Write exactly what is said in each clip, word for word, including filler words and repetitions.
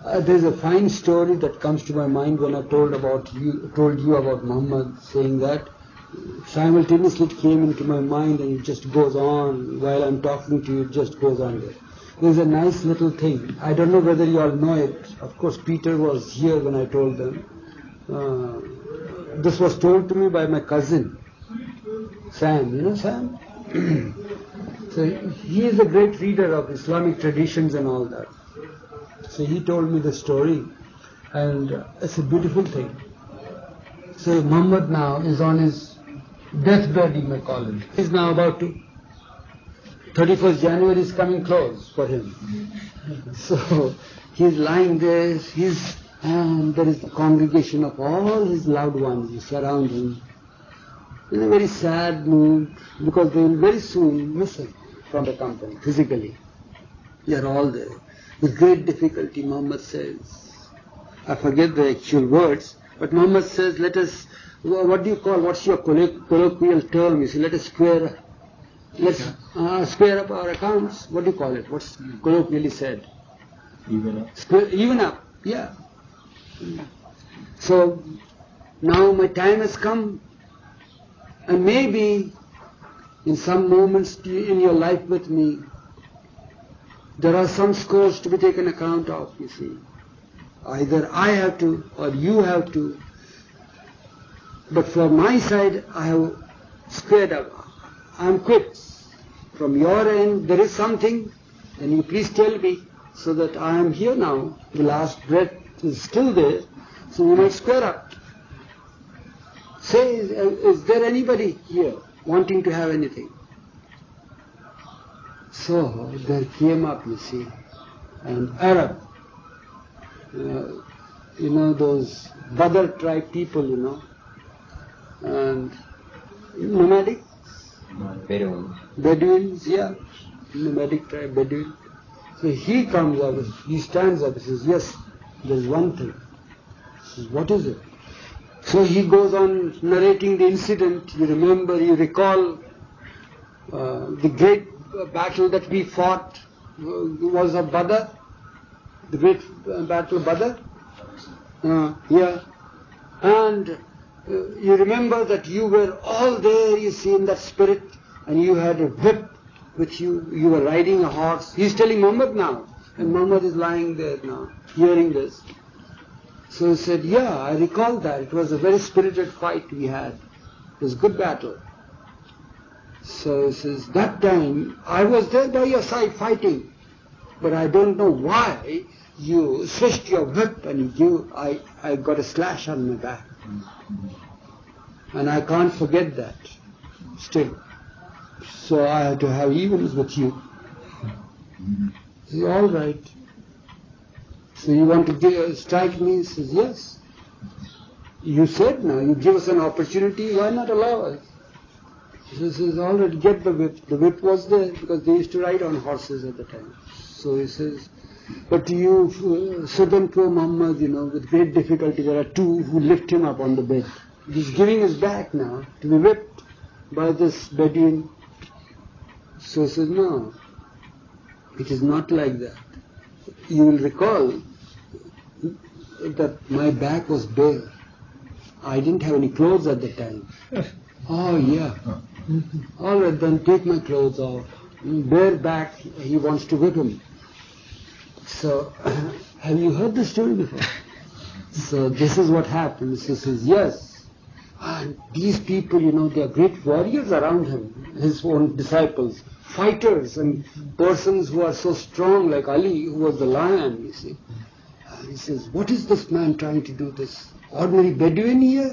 Uh, there's a fine story that comes to my mind when I told about you, told you about Muhammad, saying that simultaneously it came into my mind and it just goes on while I'm talking to you. It just goes on there. There's a nice little thing. I don't know whether you all know it. Of course, Peter was here when I told them. Uh, this was told to me by my cousin, Sam. You know Sam? So he is a great reader of Islamic traditions and all that. So he told me the story, and uh, it's a beautiful thing. So Muhammad now is on his deathbed, you may call it. He's now about to, thirty-first January is coming close for him. So he's lying there, he's, and there is the congregation of all his loved ones who surround him in a very sad mood, because they will very soon miss him from the company, physically. They are all there. With great difficulty, Muhammad says, I forget the actual words, but Muhammad says, let us, what do you call, what's your colloquial term? You say, let us square, let's uh, square up our accounts. What do you call it? What's colloquially said? Even up. Square, even up, yeah. So, now my time has come, and maybe in some moments in your life with me, there are some scores to be taken account of, you see. Either I have to or you have to. But from my side, I have squared up. I am quit. From your end, there is something, then you please tell me, so that I am here now. The last breath is still there, so we might square up. Say, is, is there anybody here wanting to have anything? So there came up, you see, an Arab, uh, you know, those Badr tribe people, you know, and nomadic? Bedouin. Bedouins, yeah, nomadic tribe, Bedouin. So he comes up, he stands up, he says, yes, there's one thing. He says, what is it? So he goes on narrating the incident. You remember, you recall uh, the great battle that we fought uh, was of Badr, the great uh, battle of Badr. Uh, yeah. And uh, you remember that you were all there, you see, in that spirit, and you had a whip with you, you were riding a horse. He's telling Muhammad now, and Muhammad is lying there now, hearing this. So he said, yeah, I recall that. It was a very spirited fight we had. It was a good battle. So he says, that time, I was there by your side fighting, but I don't know why you switched your whip and you, I, I got a slash on my back. And I can't forget that, still. So I had to have evens with you. He says, all right. So you want to give, strike me? He says, yes. You said now, you give us an opportunity, why not allow us? He says, all right, get the whip. The whip was there because they used to ride on horses at the time. So he says, but you, uh, so then poor Muhammad, you know, with great difficulty, there are two who lift him up on the bed. He's giving his back now to be whipped by this Bedouin. So he says, no, it is not like that. You will recall that my back was bare. I didn't have any clothes at the time. Oh, yeah. All right, then take my clothes off. Bare back, he wants to whip him. So, have you heard the story before? So, this is what happens. He says, yes. And these people, you know, they are great warriors around him, his own disciples, fighters and persons who are so strong, like Ali, who was the lion, you see. And he says, what is this man trying to do, this ordinary Bedouin here?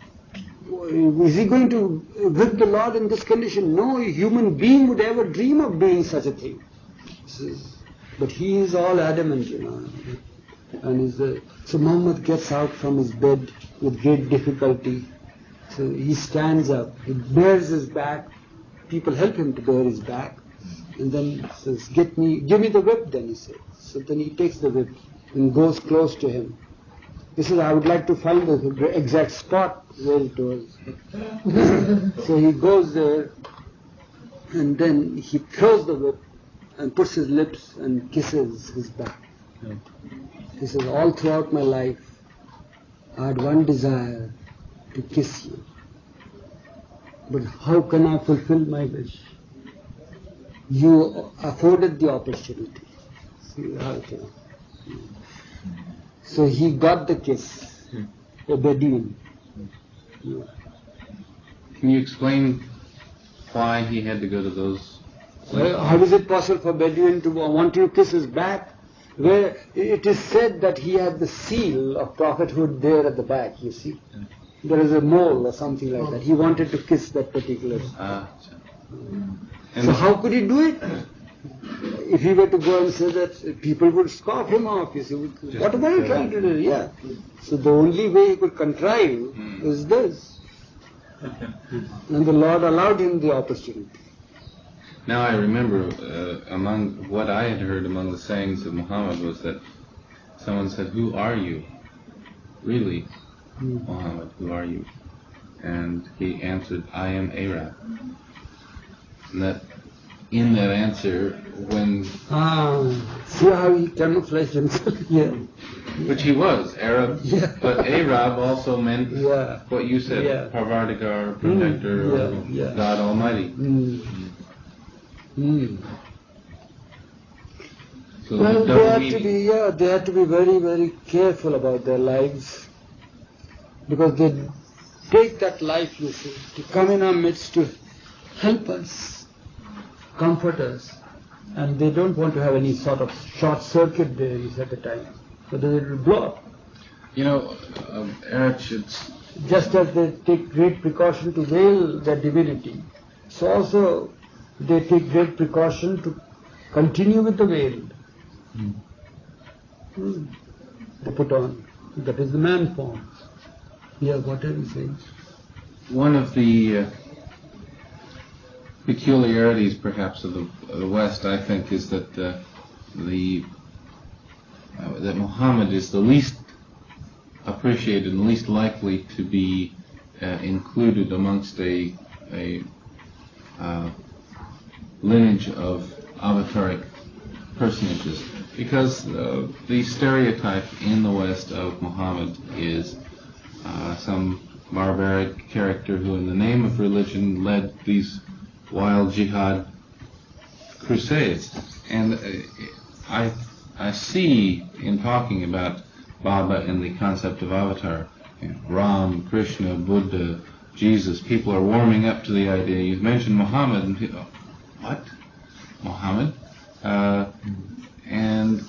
Is he going to whip the Lord in this condition? No human being would ever dream of doing such a thing. Says, but he is all adamant, you know. And he's the, so Muhammad gets out from his bed with great difficulty. So he stands up, he bears his back. People help him to bear his back. And then says, Get me, give me the whip then, he says. So then he takes the whip and goes close to him. He says, I would like to find the exact spot where it was. So he goes there, and then he throws the whip and puts his lips and kisses his back. He says, all throughout my life, I had one desire, to kiss you. But how can I fulfill my wish? You afforded the opportunity. See how it is. So he got the kiss, a Bedouin. Yeah. Can you explain why he had to go to those? Well, how is it possible for Bedouin to want to kiss his back? Where it is said that he had the seal of prophethood there at the back, you see. There is a mole or something like that. He wanted to kiss that particular. Ah. So how could he do it? If he were to go and say that, people would scoff him off. You see, what am I trying to do? Yeah. So the only way he could contrive mm. is this. And the Lord allowed him the opportunity. Now I remember uh, among what I had heard among the sayings of Muhammad was that someone said, "Who are you? Really, mm. Muhammad, who are you?" And he answered, "I am Arab." And that in that answer, when ah, see how he camouflaged himself. Yeah. Which he was Arab, yeah. But Arab also meant yeah. what you said, yeah. Parvardigar, protector, mm. or yeah. Yeah. God Almighty. Mm. Mm. So well, they had to be, yeah, they had to be very, very careful about their lives, because they take that life, you see, to come in our midst to help us, comfort us, and they don't want to have any sort of short circuit there at the time, so that it will blow up. You know, um, Arab should. Just as they take great precaution to veil their divinity, so also they take great precaution to continue with the veil. Mm. Mm. They put on. That is the man form. Yeah, what are you saying? One of the uh, peculiarities, perhaps, of the, of the West, I think, is that uh, the uh, that Muhammad is the least appreciated and least likely to be uh, included amongst a a uh, lineage of avataric personages, because uh, the stereotype in the West of Muhammad is uh, some barbaric character who, in the name of religion, led these wild jihad crusades. And uh, I I see in talking about Baba and the concept of avatar, you know, Ram, Krishna, Buddha, Jesus, people are warming up to the idea. You've mentioned Muhammad, and people, what? Muhammad? Uh, and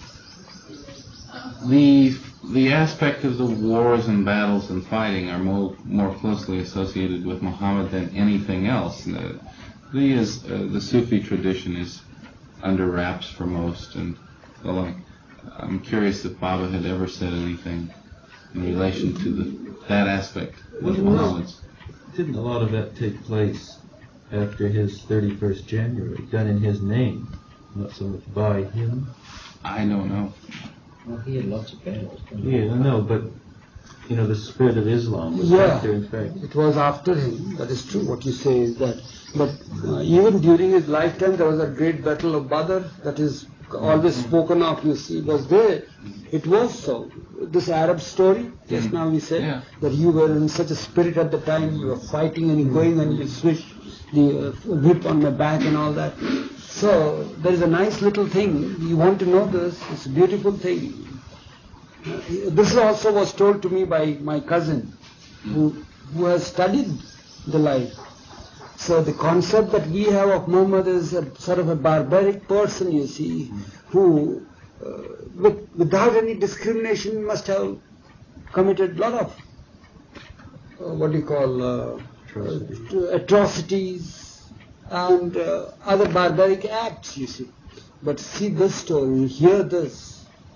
the the aspect of the wars and battles and fighting are more more closely associated with Muhammad than anything else. The the, is, uh, the Sufi tradition is under wraps for most, and the like. I'm curious if Baba had ever said anything in relation to the, that aspect of Muhammad's. Didn't a lot of that take place after his thirty-first January, done in his name, not so much by him? I don't know. Well, he had lots of battles. Yeah, I know, but you know, the spirit of Islam was yeah, after, in fact. It was after him. That is true. What you say is that. But uh, even during his lifetime, there was a great battle of Badr that is always spoken of. You see, was there. It was so. This Arab story, just now we said, yeah. that you were in such a spirit at the time, you were fighting and you're going and you swish the uh, whip on my back and all that. So there is a nice little thing. You want to know this? It's a beautiful thing. Uh, this also was told to me by my cousin, who who has studied the life. So the concept that we have of Muhammad is a sort of a barbaric person, you see, who, uh, with, without any discrimination, must have committed a lot of, uh, what do you call, uh, Atrocities. uh, atrocities and uh, other barbaric acts, you see. But see this story, hear this.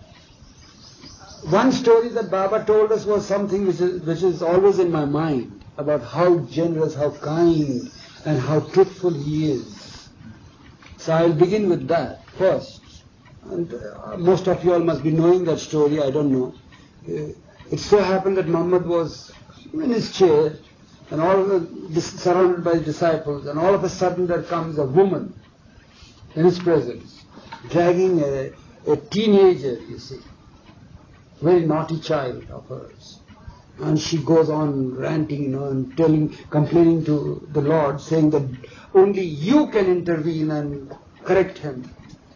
One story that Baba told us was something which is, which is always in my mind, about how generous, how kind, and how truthful he is. So I'll begin with that first. And uh, most of you all must be knowing that story, I don't know. Uh, it so happened that Muhammad was in his chair, and all of the, surrounded by his disciples, and all of a sudden there comes a woman in his presence, dragging a, a teenager, you see. very naughty child of hers. And she goes on ranting, you know, and telling, complaining to the Lord, saying that only you can intervene and correct him.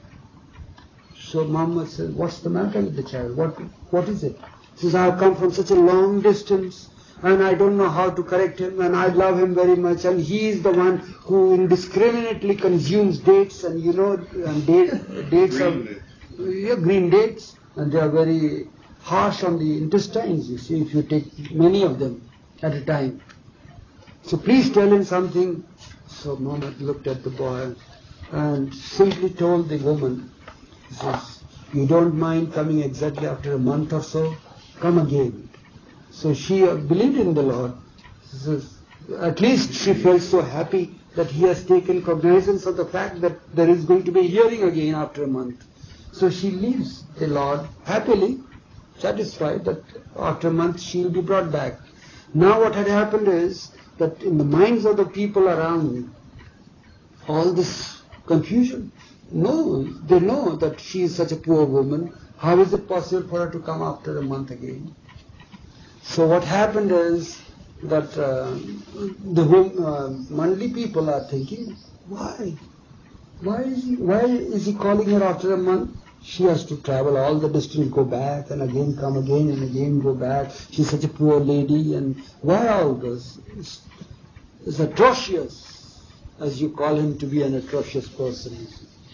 So Muhammad says, what's the matter with the child? What, what is it? He says, I've come from such a long distance and I don't know how to correct him, and I love him very much, and he is the one who indiscriminately consumes dates, and you know, and date, dates are yeah, green dates, and they are very harsh on the intestines, you see, if you take many of them at a time. So please tell him something. So Muhammad looked at the boy and simply told the woman, he says, you don't mind coming exactly after a month or so? Come again. So she uh, believed in the Lord. She says, at least she felt so happy that he has taken cognizance of the fact that there is going to be a hearing again after a month. So she leaves the Lord happily, satisfied that after a month she will be brought back. Now what had happened is that in the minds of the people around, all this confusion. No, they know that she is such a poor woman. How is it possible for her to come after a month again? So what happened is that uh, the uh, Mandli people are thinking, why? Why is he, why is he calling her after a month? She has to travel all the distance, go back and again come again and again go back. She's such a poor lady, and why all this? It's, it's atrocious, as you call him to be an atrocious person.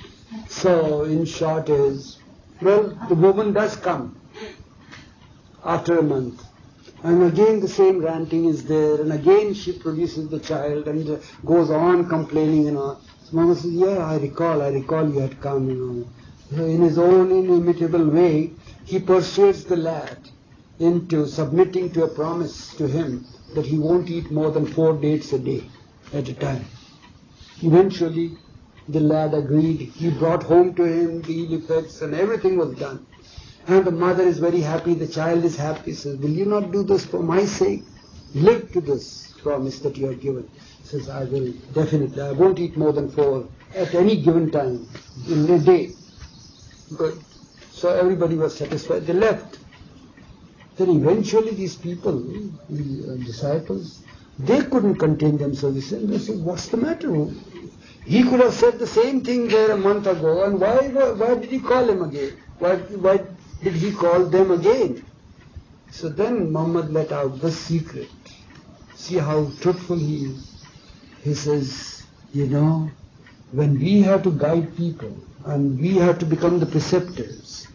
So in short is, well, the woman does come after a month. And again the same ranting is there, and again she produces the child and uh, goes on complaining, you know. So Mama says, yeah, I recall, I recall you had come, you know. So in his own inimitable way, he persuades the lad into submitting to a promise to him that he won't eat more than four dates a day at a time. Eventually, the lad agreed. He brought home to him the ill effects and everything was done. And the mother is very happy, the child is happy, says, will you not do this for my sake? Live to this promise that you have given. Says, I will definitely, I won't eat more than four at any given time in a day. Good. So everybody was satisfied, they left. Then eventually these people, the uh, disciples, they couldn't contain themselves. They said, what's the matter? He could have said the same thing there a month ago, and why, why, why did he call him again? Why, why did he call them again? So then Muhammad let out the secret. See how truthful he is. He says, you know, when we have to guide people and we have to become the preceptors,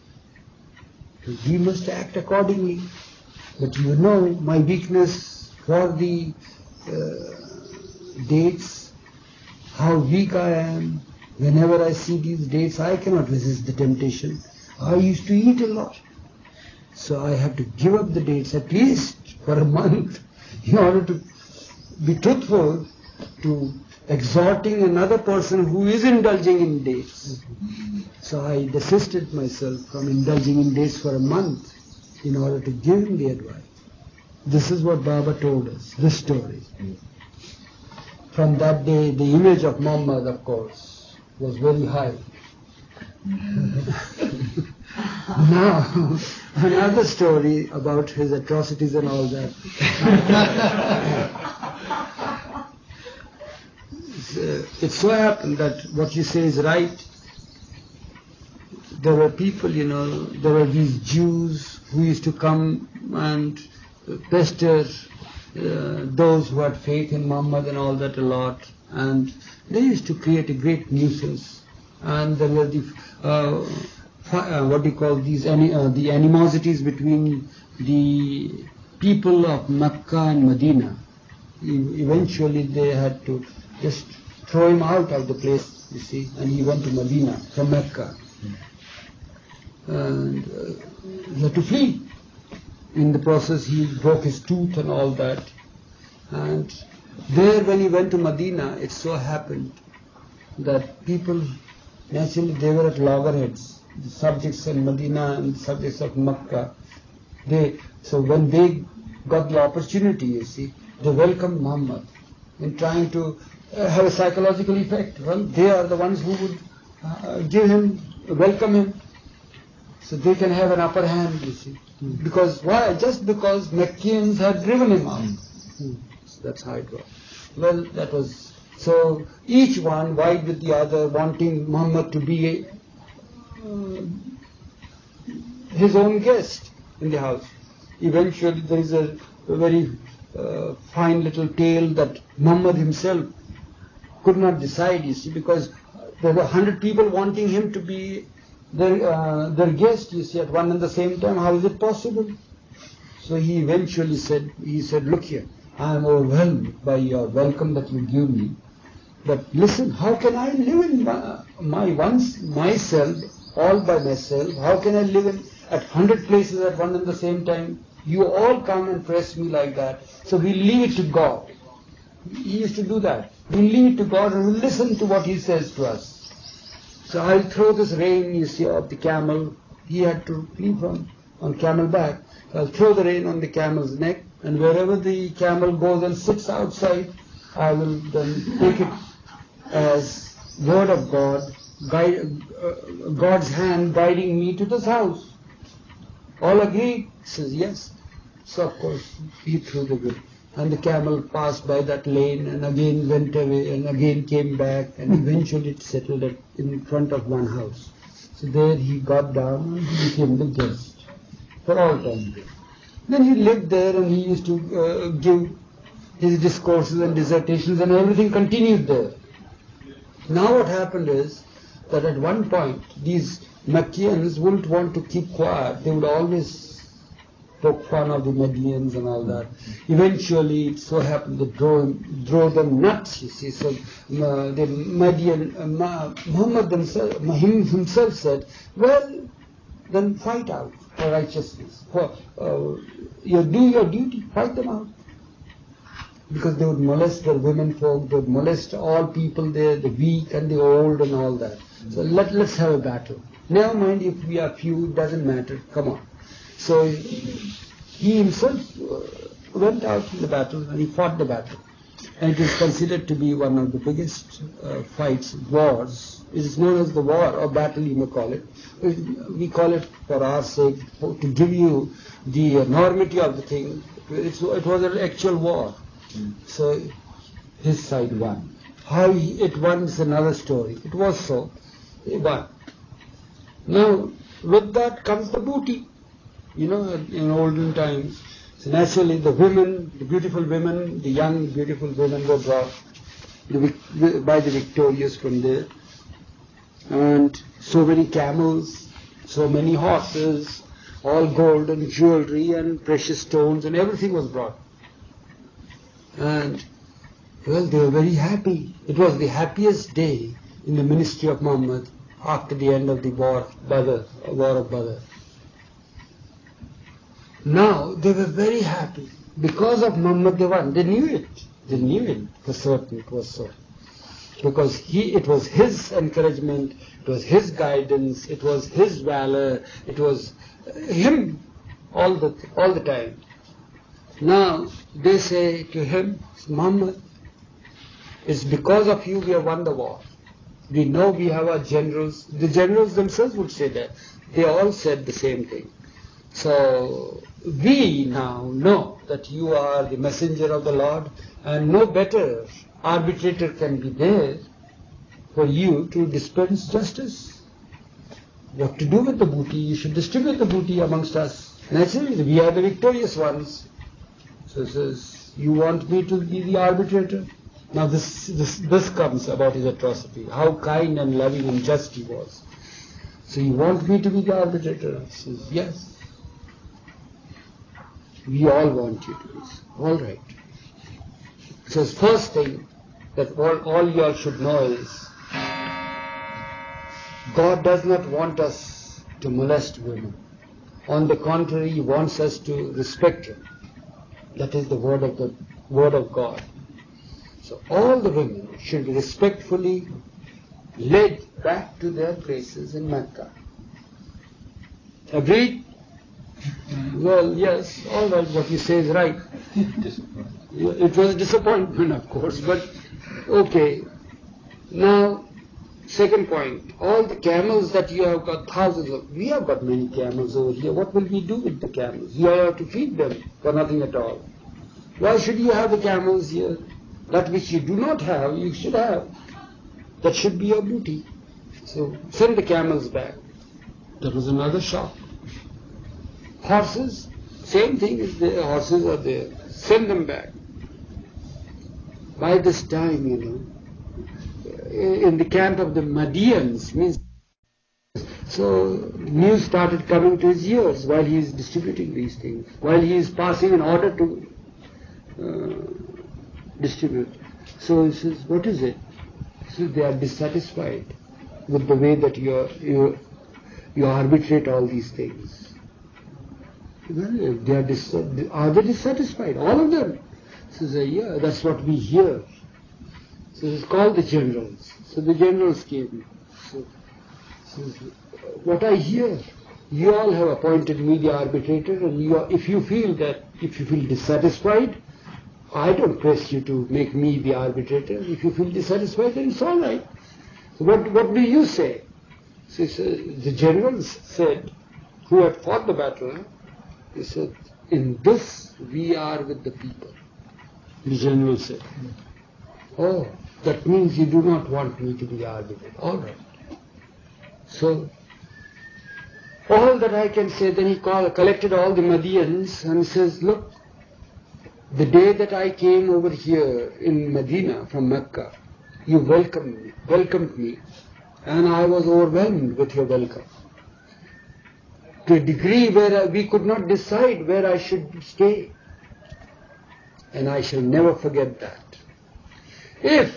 we must act accordingly. But you know my weakness for the uh, dates, how weak I am. Whenever I see these dates, I cannot resist the temptation. I used to eat a lot. So I have to give up the dates at least for a month in order to be truthful to exhorting another person who is indulging in dates. So I desisted myself from indulging in dates for a month in order to give him the advice. This is what Baba told us, this story. From that day, the image of Muhammad, of course, was very high. Now, another story about his atrocities and all that. It so happened that what you say is right. There were people, you know, there were these Jews who used to come and pester uh, those who had faith in Muhammad and all that a lot. And they used to create a great nuisance. And there were the, uh, uh, what do you call these, any, uh, the animosities between the people of Mecca and Medina. E- eventually they had to just throw him out of the place, you see, and he went to Medina from Mecca. And uh, he had to flee. In the process he broke his tooth and all that. And there when he went to Medina, it so happened that people, naturally they were at loggerheads, the subjects in Medina and the subjects of Mecca. They, so when they got the opportunity, you see, they welcomed Muhammad in trying to uh, have a psychological effect. Well, they are the ones who would uh, give him, welcome him, so they can have an upper hand, you see. Because why? Just because Meckians had driven him out. Hmm. That's how it was. Well, that was, so each one vied with the other, wanting Muhammad to be uh, his own guest in the house. Eventually there is a, a very uh, fine little tale that Muhammad himself could not decide, you see, because there were a hundred people wanting him to be their, uh, their guest, you see, at one and the same time. How is it possible? So he eventually said, he said, look here, I am overwhelmed by your welcome that you give me. But listen, how can I live in my, my once myself, all by myself? How can I live in at hundred places at one and the same time? You all come and press me like that. So we leave it to God. He used to do that. We leave it to God and we listen to what He says to us. So I'll throw this rein, you see, of the camel. He had to leave on, on camel back. So I'll throw the rein on the camel's neck, and wherever the camel goes and sits outside, I will then take it as word of God, guide, uh, God's hand guiding me to this house. All agreed? He says yes. So of course he threw the whip, and the camel passed by that lane and again went away and again came back, and eventually it settled it in front of one house. So there he got down and he became the guest for all time. Then he lived there and he used to uh, give his discourses and dissertations, and everything continued there. Now what happened is that at one point these Meckians wouldn't want to keep quiet. They would always poke fun of the Medians and all that. Eventually it so happened they drove, drove them nuts, you see. So uh, the Median, uh, Muhammad himself, himself said, well, then fight out for righteousness. For, uh, you do your duty, fight them out. Because they would molest the women folk, they would molest all people there, the weak and the old and all that. So let, let's have a battle. Never mind if we are few, it doesn't matter, come on. So he himself went out in the battle and he fought the battle. And it is considered to be one of the biggest uh, fights, wars. It is known as the war or battle, you may call it. We call it for our sake, for, to give you the enormity of the thing. It's, it was an actual war. So his side won. How he, it won is another story. It was so. He won. Now, with that comes the booty. You know, in olden times, so naturally the women, the beautiful women, the young beautiful women were brought by the victorious from there. And so many camels, so many horses, all gold and jewelry and precious stones and everything was brought. And, well, they were very happy. It was the happiest day in the ministry of Muhammad after the end of the war, Badr, war of Badr. Now, they were very happy. Because of Muhammad they won. They knew it. They knew it for certain. It was so. Because he, it was his encouragement, it was his guidance, it was his valor, it was him all the, all the time. Now, they say to him, Muhammad, it's because of you we have won the war. We know we have our generals. The generals themselves would say that. They all said the same thing. So, we now know that you are the messenger of the Lord, and no better arbitrator can be there for you to dispense justice. What to do with the booty? You should distribute the booty amongst us. Naturally, we are the victorious ones. So he says, you want me to be the arbitrator? Now this, this, this comes about his atrocity, how kind and loving and just he was. So you want me to be the arbitrator? He says, yes. We all want you to be. All right. So first thing that all, all you all should know is, God does not want us to molest women. On the contrary, He wants us to respect Him. That is the word of the word of God. So all the women should be respectfully led back to their places in Mecca. Agreed? Well, yes, all right, what you say is right. It was a disappointment, of course, but okay. Now, second point, all the camels that you have got, thousands of, we have got many camels over here. What will we do with the camels? You have to feed them for nothing at all. Why should you have the camels here? That which you do not have, you should have. That should be your booty. So send the camels back. That was another shock. Horses, same thing is there. Horses are there. Send them back. By this time, you know, in the camp of the Madians, means so news started coming to his ears while he is distributing these things, while he is passing an order to uh, distribute. So he says, what is it? So they are dissatisfied with the way that you you you arbitrate all these things. Well, if they are dis- are they dissatisfied? All of them. So they say, yeah, that's what we hear. So it's called the generals. So the generals came. So, so what I hear, you all have appointed me the arbitrator, and you are, if you feel that, if you feel dissatisfied, I don't press you to make me the arbitrator. If you feel dissatisfied, then it's all right. So what, what do you say? So, so the generals said, who had fought the battle, they said, in this we are with the people. The general said, oh, that means you do not want me to be the arbitrator. All right. So, all that I can say, then he called, collected all the Madians and says, look, the day that I came over here in Medina from Mecca, you welcomed me, welcomed me, and I was overwhelmed with your welcome. To a degree where we could not decide where I should stay. And I shall never forget that. If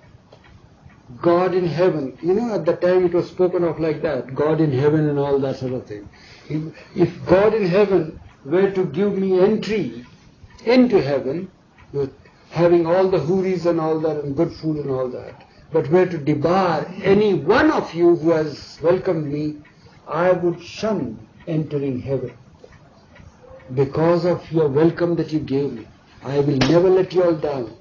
God in heaven, you know, at the time it was spoken of like that, God in heaven and all that sort of thing. If, if God in heaven were to give me entry into heaven, with having all the huris and all that and good food and all that, but were to debar any one of you who has welcomed me, I would shun entering heaven. Because of your welcome that you gave me, I will never let you all down.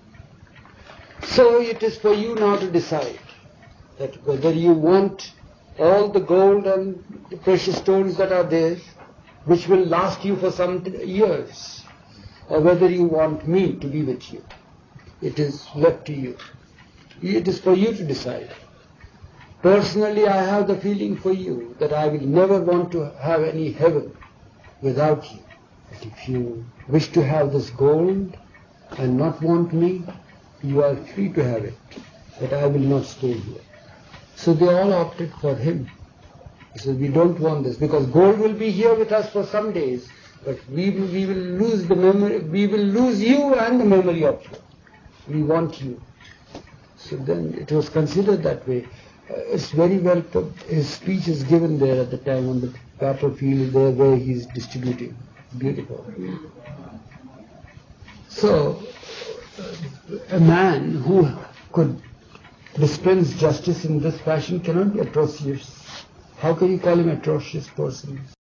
So it is for you now to decide that whether you want all the gold and the precious stones that are there, which will last you for some years, or whether you want me to be with you. It is left to you. It is for you to decide. Personally, I have the feeling for you that I will never want to have any heaven without you. But if you wish to have this gold and not want me, you are free to have it. But I will not stay here. So they all opted for him. He said, we don't want this, because gold will be here with us for some days, but we will, we will lose the memory, we will lose you and the memory of you. We want you. So then it was considered that way. Uh, it's very well put. His speech is given there at the time on the battlefield there where he's distributing. Beautiful. So, uh, a man who could dispense justice in this fashion cannot be atrocious. How can you call him atrocious person?